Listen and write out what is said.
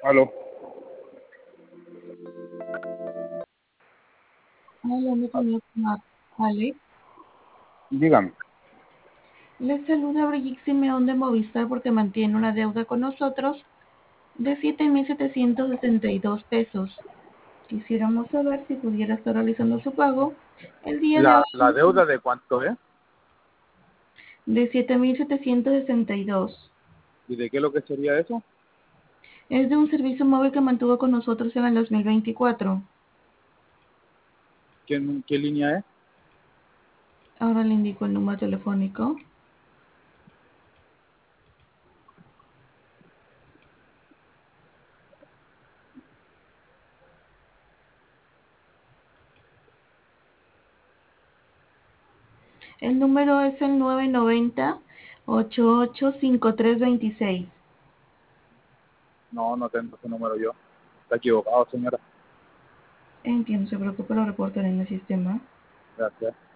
Aló, Hablando con el señor Alex. dígame. Les saluda Brigitte Simeón de Movistar porque mantiene una deuda con nosotros de 7.762 pesos. Quisiéramos saber si pudiera estar realizando su pago el día de ¿La hoy deuda de cuánto es? de 7.762. ¿Y de qué es lo que sería eso? Es de un servicio móvil que mantuvo con nosotros en el 2024. ¿Qué línea es? Ahora le indico el número telefónico. El número es el 990-885326. No, no tengo ese número yo. Está equivocado, señora. Entiendo, se preocupe, lo reportaré en el sistema. Gracias.